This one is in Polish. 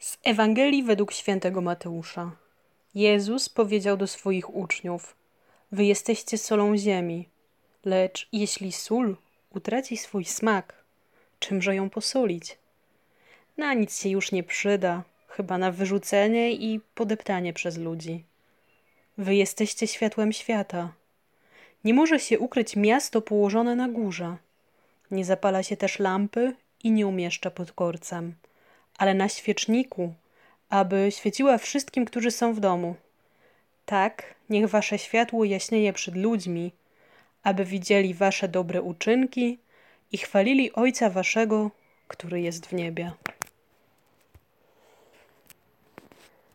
Z Ewangelii według świętego Mateusza. Jezus powiedział do swoich uczniów: Wy jesteście solą ziemi, lecz jeśli sól utraci swój smak, czymże ją posolić? Na nic się już nie przyda, chyba na wyrzucenie i podeptanie przez ludzi. Wy jesteście światłem świata. Nie może się ukryć miasto położone na górze. Nie zapala się też lampy i nie umieszcza pod korcem, ale na świeczniku, aby świeciła wszystkim, którzy są w domu. Tak, niech wasze światło jaśnieje przed ludźmi, aby widzieli wasze dobre uczynki i chwalili Ojca waszego, który jest w niebie.